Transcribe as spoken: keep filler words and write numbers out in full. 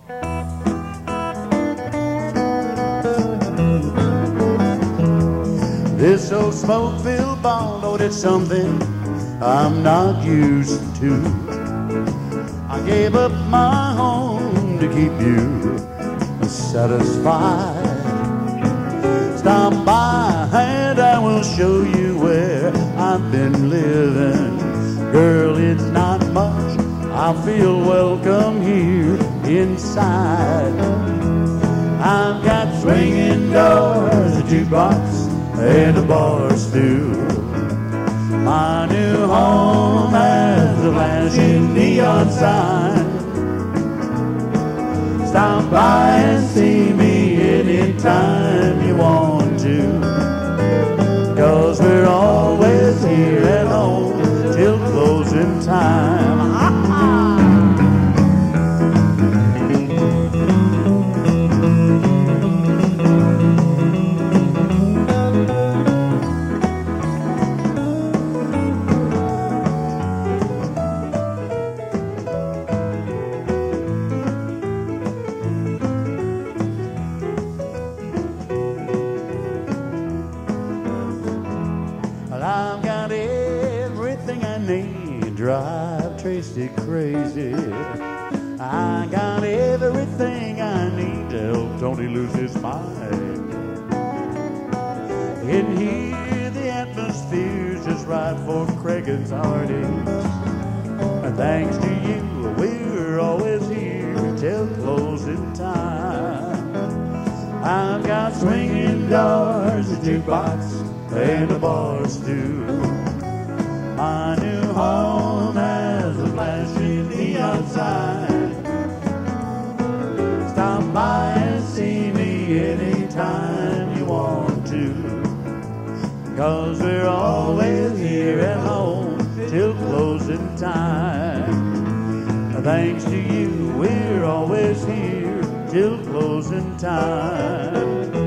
This old smoke-filled bond, oh, it's something I'm not used to. I gave up my home to keep you satisfied. Stop by and I will show you where I've been living. Girl, it's not much, I feel welcome here inside. I've got swinging doors, a jukebox, and a bar stool. My new home has a flashing neon sign. Stop by and see me anytime you want to, 'cause we're always here at home till closing time. I've got everything I need, drive Tracy crazy. I got everything I need to help Tony lose his mind. In here the atmosphere's just right for Craig and Sardines. And thanks to you, we're always here till closing time. I've got swinging doors, a jukebox, and a bar stool. My new home has a flashing neon sign. Stop by and see me anytime you want to, 'cause we're always here at home till closing time. Thanks to you, we're always here till closing time.